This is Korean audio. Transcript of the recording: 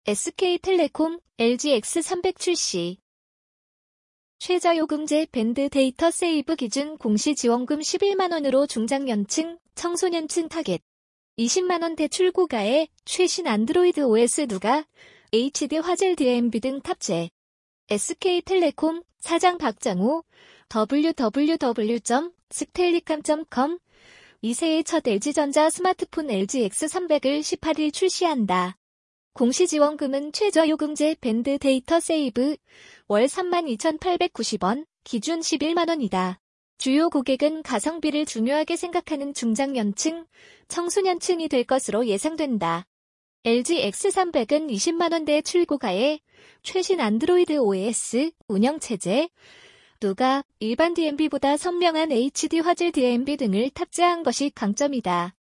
SK텔레콤 LG-X300 출시. 최저요금제 밴드 데이터 세이브 기준 공시지원금 11만원으로 중장년층, 청소년층 타겟. 20만원대 출고가에 최신 안드로이드 OS 누가, HD 화질 DMB 등 탑재. SK텔레콤 사장 박장호, www.sktellicom.com 2세의 첫 LG전자 스마트폰 LG-X300을 18일 출시한다. 공시지원금은 최저요금제 밴드 데이터 세이브 월 32,890원, 기준 11만원이다. 주요 고객은 가성비를 중요하게 생각하는 중장년층, 청소년층이 될 것으로 예상된다. LG-X300은 20만원대 출고가에 최신 안드로이드 OS, 운영체제, 누가 일반 DMB보다 선명한 HD 화질 DMB 등을 탑재한 것이 강점이다.